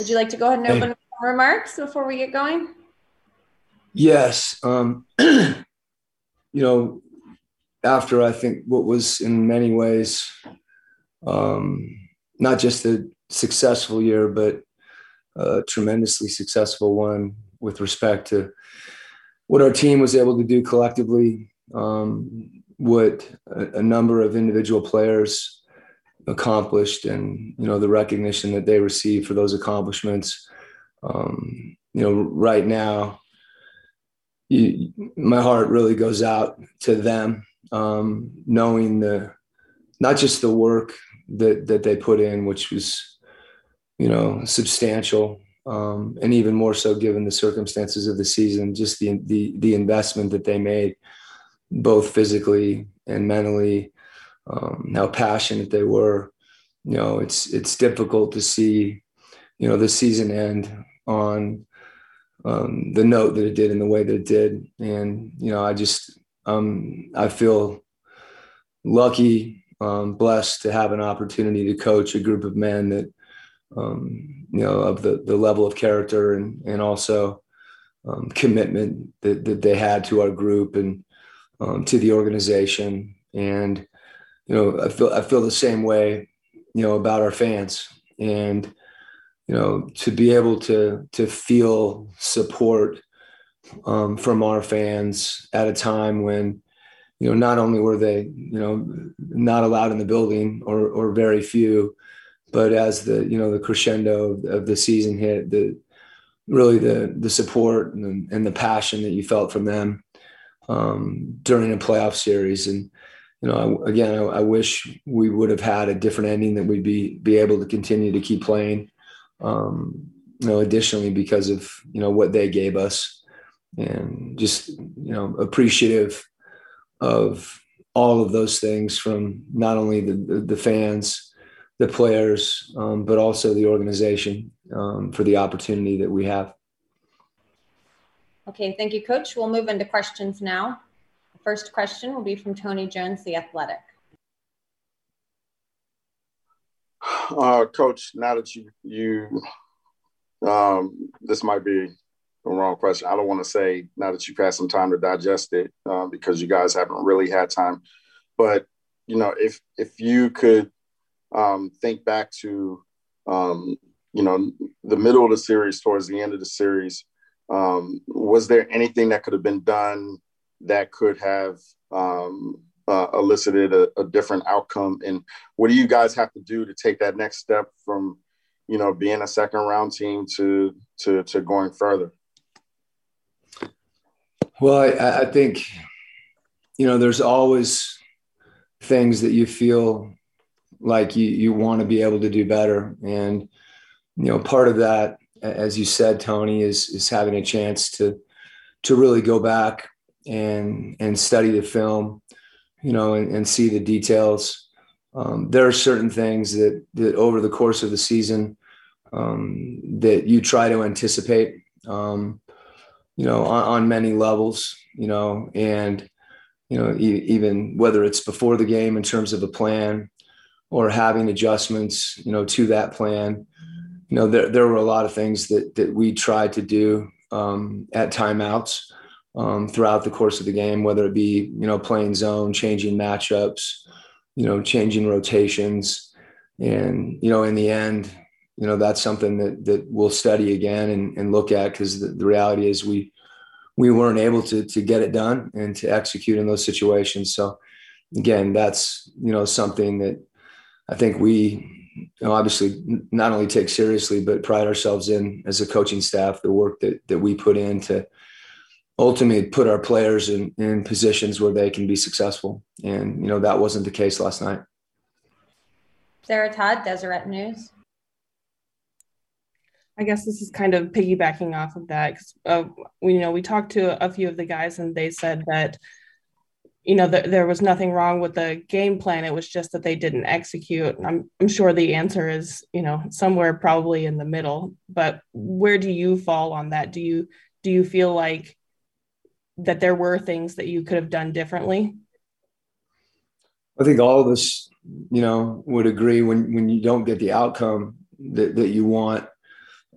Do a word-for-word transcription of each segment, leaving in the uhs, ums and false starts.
would you like to go ahead and open hey. remarks before we get going? Yes. Um, you know, after I think what was in many ways um, not just a successful year, but a tremendously successful one with respect to what our team was able to do collectively, um, what a, a number of individual players accomplished, and, you know, the recognition that they received for those accomplishments. Um, you know, right now, you, my heart really goes out to them, um, knowing the, not just the work that, that they put in, which was, you know, substantial, um, and even more so given the circumstances of the season, just the, the, the investment that they made, both physically and mentally, um, how passionate they were. You know, it's, it's difficult to see, you know, the season end on um, the note that it did in the way that it did. And, you know, I just, um, I feel lucky, um, blessed to have an opportunity to coach a group of men that, um, you know, of the, the level of character and, and also um, commitment that, that they had to our group and um, to the organization. And, you know, I feel, I feel the same way, you know, about our fans. And, you know, to be able to, to feel support um, from our fans at a time when, you know, not only were they, you know, not allowed in the building or, or very few, but as the, you know, the crescendo of, of the season hit, the, really the, the support and, and the passion that you felt from them um, during a playoff series. And, you know, I, again, I, I wish we would have had a different ending, that we'd be, be able to continue to keep playing, um, you know, additionally because of, you know, what they gave us, and just, you know, appreciative of all of those things from not only the, the, the fans, the players, um, but also the organization um, for the opportunity that we have. Okay, thank you, Coach. We'll move into questions now. The first question will be from Tony Jones, The Athletic. Uh, Coach, now that you, you um, this might be the wrong question. I don't want to say now that you've had some time to digest it uh, because you guys haven't really had time. But, you know, if if you could um, think back to, um, you know, the middle of the series towards the end of the series, um, was there anything that could have been done that could have um, uh, elicited a, a different outcome? And what do you guys have to do to take that next step from, you know, being a second round team to to to going further? Well, I, I think, you know, there's always things that you feel like you, you want to be able to do better. And, you know, part of that, as you said, Tony, is, is having a chance to, to really go back and, and study the film, you know, and, and see the details. Um, there are certain things that, that over the course of the season um, that you try to anticipate, um, you know, on, on many levels, you know, and, you know, e- even whether it's before the game in terms of a plan or having adjustments, you know, to that plan. You know, there, there were a lot of things that, that we tried to do um, at timeouts um, throughout the course of the game, whether it be, you know, playing zone, changing matchups, you know, changing rotations. And, you know, in the end, you know, that's something that, that we'll study again and, and look at, because the, the reality is we, we weren't able to, to get it done and to execute in those situations. So again, that's, you know, something that I think we, you know, obviously not only take seriously, but pride ourselves in as a coaching staff, the work that, that we put in to ultimately put our players in, in positions where they can be successful. And, you know, that wasn't the case last night. Sarah Todd, Deseret News. I guess this is kind of piggybacking off of that, because uh, we, you know, we talked to a few of the guys and they said that, you know, th- there was nothing wrong with the game plan. It was just that they didn't execute. I'm, I'm sure the answer is, you know, somewhere probably in the middle, but where do you fall on that? Do you, do you feel like that there were things that you could have done differently? I think all of us, you know, would agree when, when you don't get the outcome that, that you want,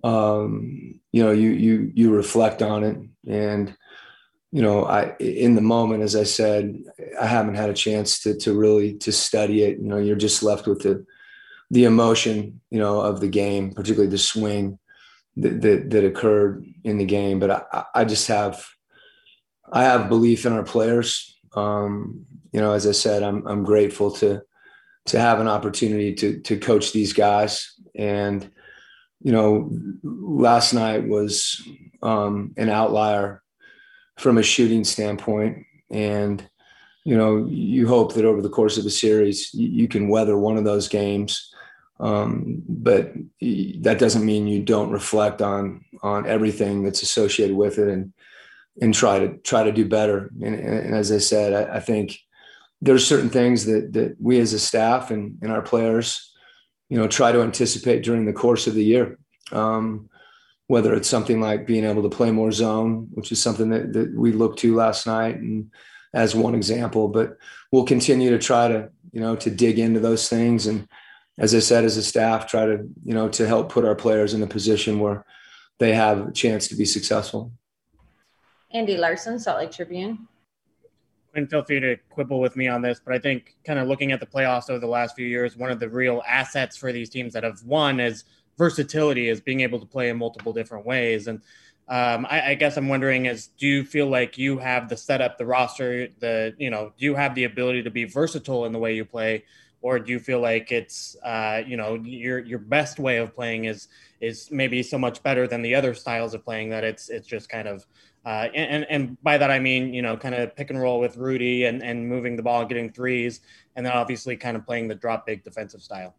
um, you know, you, you, you reflect on it. And, you know, I, in the moment, as I said, I haven't had a chance to, to really, to study it. You know, you're just left with the, the emotion, you know, of the game, particularly the swing that, that, that occurred in the game. But I, I just have, I have belief in our players. Um, you know, as I said, I'm, I'm grateful to, to have an opportunity to, to coach these guys. And, you know, last night was um, an outlier from a shooting standpoint. And, you know, you hope that over the course of a series, you, you can weather one of those games. Um, but that doesn't mean you don't reflect on, on everything that's associated with it and, and try to try to do better. And, and as I said, I, I think there's certain things that, that we as a staff and, and our players, you know, try to anticipate during the course of the year. Um, whether it's something like being able to play more zone, which is something that, that we looked to last night and as one example, but we'll continue to try to, you know, to dig into those things. And as I said, as a staff, try to, you know, to help put our players in a position where they have a chance to be successful. Andy Larson, Salt Lake Tribune. And feel free to quibble with me on this, but I think kind of looking at the playoffs over the last few years, one of the real assets for these teams that have won is versatility, is being able to play in multiple different ways. And um, I, I guess I'm wondering is, do you feel like you have the setup, the roster, the, you know, do you have the ability to be versatile in the way you play? Or do you feel like it's, uh, you know, your your best way of playing is is maybe so much better than the other styles of playing that it's it's just kind of, uh, and and by that I mean, you know, kind of pick and roll with Rudy and, and moving the ball, getting threes, and then obviously kind of playing the drop big defensive style.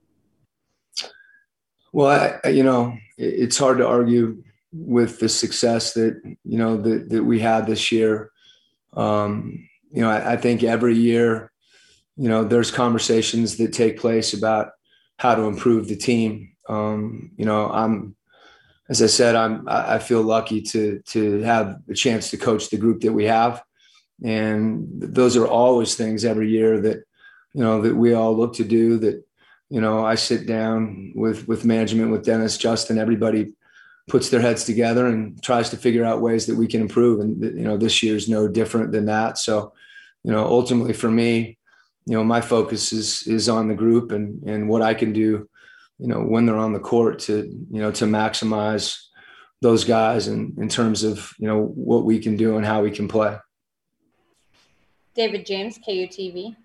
Well, I, you know, it's hard to argue with the success that, you know, that, that we had this year. Um, you know, I, I think every year, you know, there's conversations that take place about how to improve the team. Um, you know, I'm, as I said, I'm, I feel lucky to, to have a chance to coach the group that we have. And those are always things every year that, you know, that we all look to do that, you know, I sit down with, with management, with Dennis, Justin, everybody puts their heads together and tries to figure out ways that we can improve. And, you know, this year's no different than that. So, you know, ultimately for me, you know, my focus is, is on the group and, and what I can do, you know, when they're on the court to, you know, to maximize those guys and in terms of, you know, what we can do and how we can play. David James, K U T V.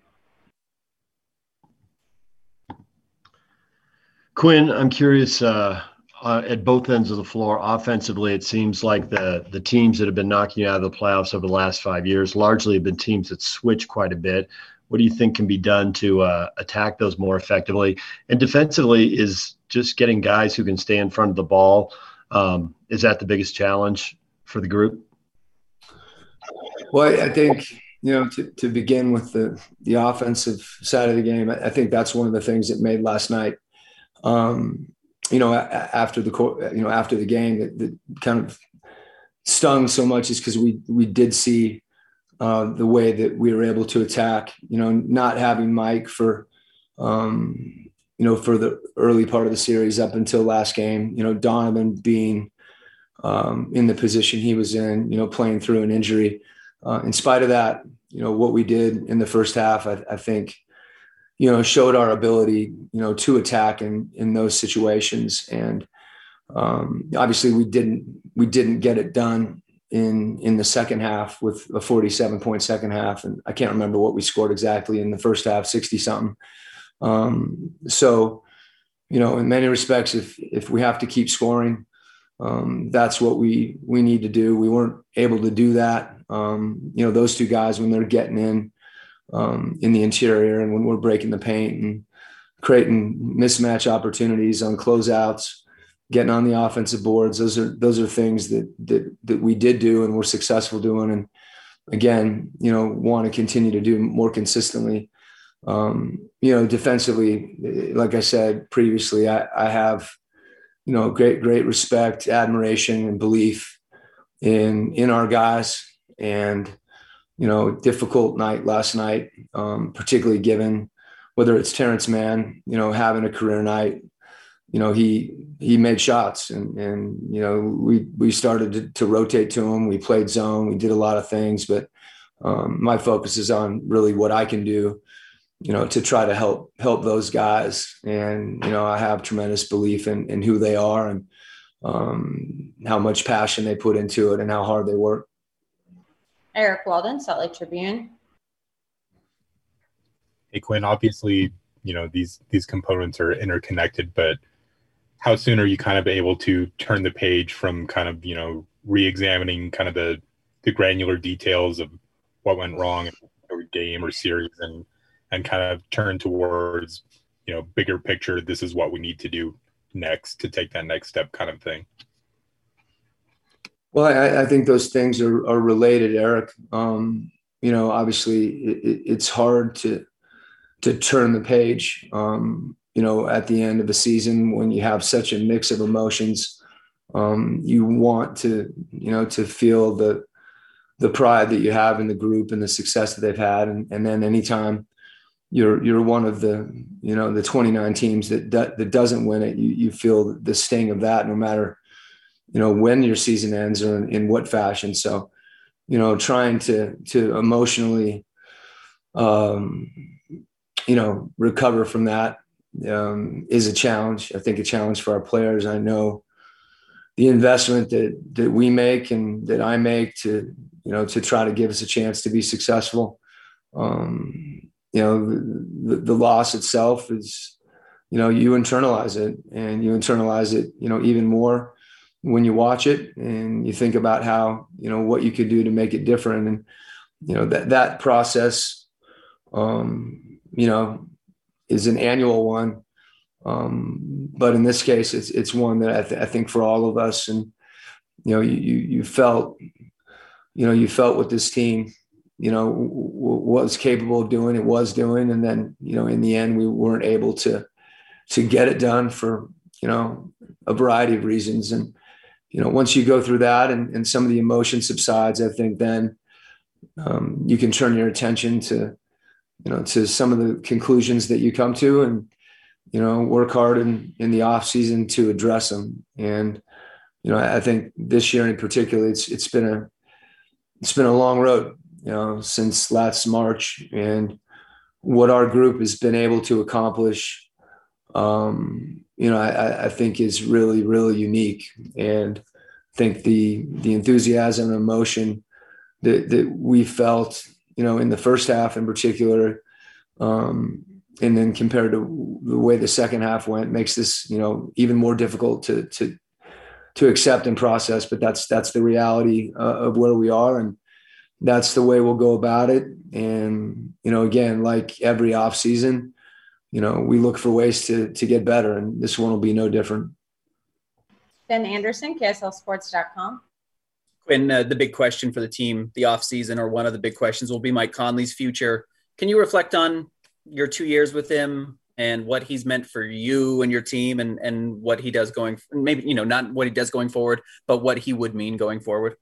Quinn, I'm curious, uh, uh, at both ends of the floor, offensively, it seems like the the teams that have been knocking you out of the playoffs over the last five years largely have been teams that switch quite a bit. What do you think can be done to uh, attack those more effectively? And defensively, is just getting guys who can stay in front of the ball. Um, is that the biggest challenge for the group? Well, I think, you know, to, to begin with the, the offensive side of the game, I, I think that's one of the things that made last night, um, you know, after the, you know, after the game that, that kind of stung so much is because we, we did see uh, the way that we were able to attack, you know, not having Mike for, um, you know, for the early part of the series up until last game, you know, Donovan being um, in the position he was in, you know, playing through an injury. Uh, in spite of that, you know, what we did in the first half, I, I think, you know, showed our ability, you know, to attack in, in those situations. And um, obviously we didn't, we didn't get it done in, in the second half with a forty-seven point second half. And I can't remember what we scored exactly in the first half, sixty something. Um, so, you know, in many respects, if, if we have to keep scoring, um, that's what we, we need to do. We weren't able to do that. Um, you know, those two guys, when they're getting in, um, in the interior and when we're breaking the paint and creating mismatch opportunities on closeouts, getting on the offensive boards, those are, those are things that, that, that we did do and we're successful doing. And again, you know, want to continue to do more consistently. Um, you know, defensively, like I said previously, I, I have, you know, great, great respect, admiration, and belief in, in our guys. And, you know, difficult night last night, um, particularly given whether it's Terrence Mann, you know, having a career night, you know, he he made shots, and and you know, we we started to, to rotate to him. We played zone. We did a lot of things, but um, my focus is on really what I can do, you know, to try to help help those guys. And you know, I have tremendous belief in in who they are and um, how much passion they put into it and how hard they work. Eric Walden, Salt Lake Tribune. Hey, Quinn, obviously, you know, these these components are interconnected, but how soon are you kind of able to turn the page from kind of, you know, re-examining kind of the, the granular details of what went wrong in a game or series and, and kind of turn towards, you know, bigger picture, this is what we need to do next to take that next step kind of thing? Well, I, I think those things are, are related, Eric. Um, you know, obviously it, it's hard to, to turn the page, um, you know, at the end of a season when you have such a mix of emotions. Um, you want to, you know, to feel the, the pride that you have in the group and the success that they've had. And, and then anytime you're, you're one of the, you know, the twenty-nine teams that, that, that doesn't win it, you, you feel the sting of that no matter, you know, when your season ends or in, in what fashion. So, you know, trying to, to emotionally, um, you know, recover from that um, is a challenge. I think a challenge for our players. I know the investment that, that we make and that I make to, you know, to try to give us a chance to be successful. Um, you know, the, the loss itself is, you know, you internalize it and you internalize it, you know, even more when you watch it and you think about how, you know, what you could do to make it different. And, you know, that, that process, um, you know, is an annual one. Um, but in this case, it's, it's one that I, th- I think for all of us, and, you know, you, you, you felt, you know, you felt what this team, you know, w- w- was capable of doing, it was doing. And then, you know, in the end, we weren't able to, to get it done for, you know, a variety of reasons. And, you know, once you go through that and, and some of the emotion subsides, I think then um, you can turn your attention to, you know, to some of the conclusions that you come to and, you know, work hard in, in the off season to address them. And, you know, I think this year in particular, it's, it's been a, it's been a long road, you know, since last March, and what our group has been able to accomplish, um, you know, I, I think is really, really unique. And I think the, the enthusiasm and emotion that, that we felt, you know, in the first half in particular, um, and then compared to the way the second half went, makes this, you know, even more difficult to, to, to accept and process. But that's, that's the reality uh, of where we are. And that's the way we'll go about it. And, you know, again, like every off season, you know, we look for ways to, to get better, and this one will be no different. Ben Anderson, K S L sports dot com. Quinn, uh, the big question for the team, the offseason, or one of the big questions, will be Mike Conley's future. Can you reflect on your two years with him and what he's meant for you and your team, and, and what he does going, maybe, you know, not what he does going forward, but what he would mean going forward?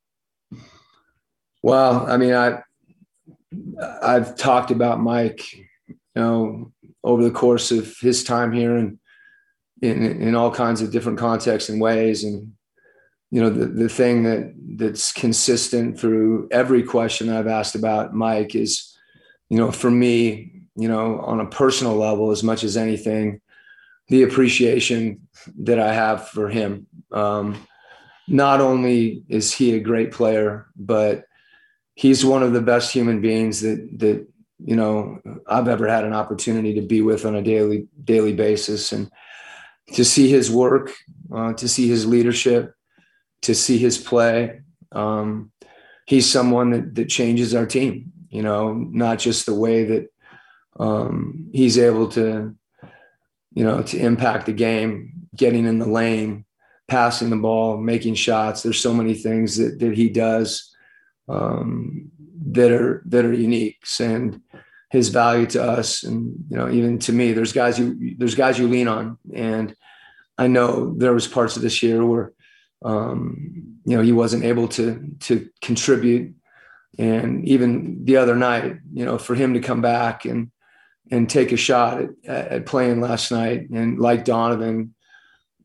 Well, I mean, I, I've talked about Mike, you know, over the course of his time here and in, in all kinds of different contexts and ways. And, you know, the, the thing that that's consistent through every question I've asked about Mike is, you know, for me, you know, on a personal level, as much as anything, the appreciation that I have for him. Um, not only is he a great player, but he's one of the best human beings that, that, you know, I've ever had an opportunity to be with on a daily, daily basis. And to see his work, uh, to see his leadership, to see his play. Um, he's someone that, that changes our team, you know, not just the way that um, he's able to, you know, to impact the game, getting in the lane, passing the ball, making shots. There's so many things that, that he does um, that are, that are unique, and his value to us. And, you know, even to me, there's guys you, there's guys you lean on. And I know there was parts of this year where, um, you know, he wasn't able to, to contribute. And even the other night, you know, for him to come back and, and take a shot at, at playing last night, and like Donovan,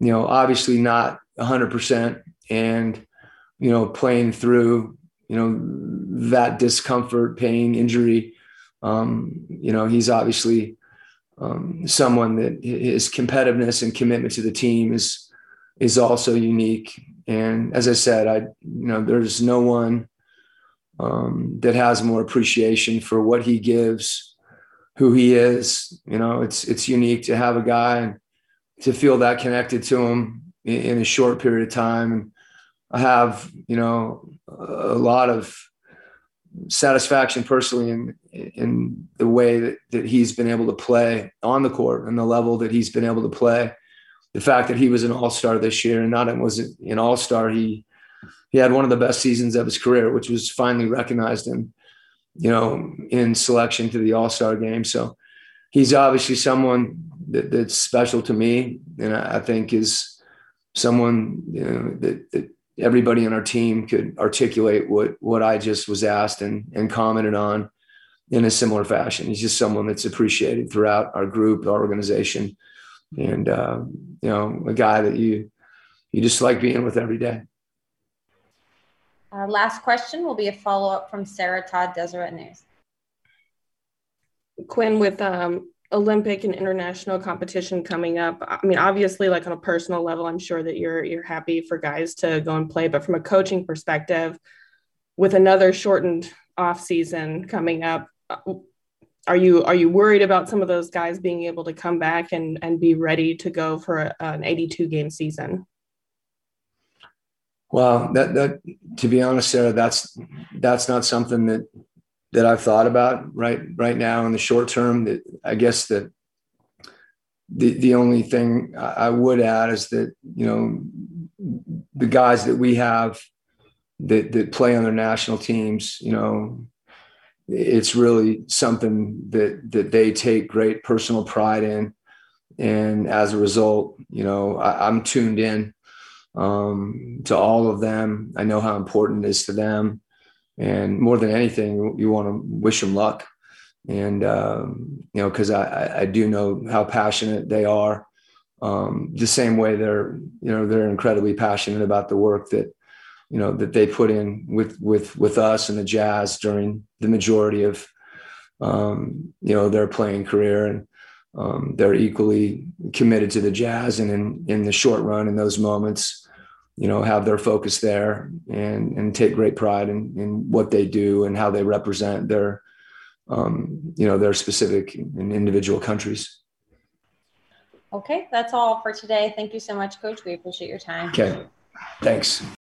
you know, obviously not one hundred percent, and, you know, playing through, you know, that discomfort, pain, injury. Um, you know, he's obviously um, someone that his competitiveness and commitment to the team is is also unique. And as I said, I, you know, there's no one um, that has more appreciation for what he gives, who he is. You know, it's it's unique to have a guy to feel that connected to him in, in a short period of time. And I have, you know, a lot of satisfaction personally in in the way that, that he's been able to play on the court and the level that he's been able to play. The fact that he was an all-star this year, and not only was an all-star, he he had one of the best seasons of his career, which was finally recognized in, you know, in selection to the all-star game. So he's obviously someone that, that's special to me, and I, I think is someone, you know, that, that everybody on our team could articulate what what I just was asked and and commented on in a similar fashion. He's just someone that's appreciated throughout our group, our organization, and uh, you know, a guy that you you just like being with every day. Our last question will be a follow-up from Sarah Todd, Deseret News. Quinn, with um, Olympic and international competition coming up, I mean, obviously, like on a personal level, I'm sure that you're you're happy for guys to go and play. But from a coaching perspective, with another shortened off season coming up, are you are you worried about some of those guys being able to come back and and be ready to go for a, an eighty-two game season? Well, that that to be honest, Sarah, that's that's not something that that I've thought about right right now in the short term. That I guess that the the only thing I would add is that, you know, the guys that we have that that play on their national teams, you know, it's really something that that they take great personal pride in, and as a result, you know, I, I'm tuned in um, to all of them. I know how important it is to them. And more than anything, you want to wish them luck. And, um, you know, because I, I do know how passionate they are. Um, the same way they're, you know, they're incredibly passionate about the work that, you know, that they put in with, with, with us and the Jazz during the majority of, um, you know, their playing career. And um, they're equally committed to the Jazz. And in, in the short run, in those moments, you know, have their focus there and, and take great pride in, in what they do and how they represent their, um, you know, their specific and individual countries. Okay, that's all for today. Thank you so much, Coach. We appreciate your time. Okay, thanks.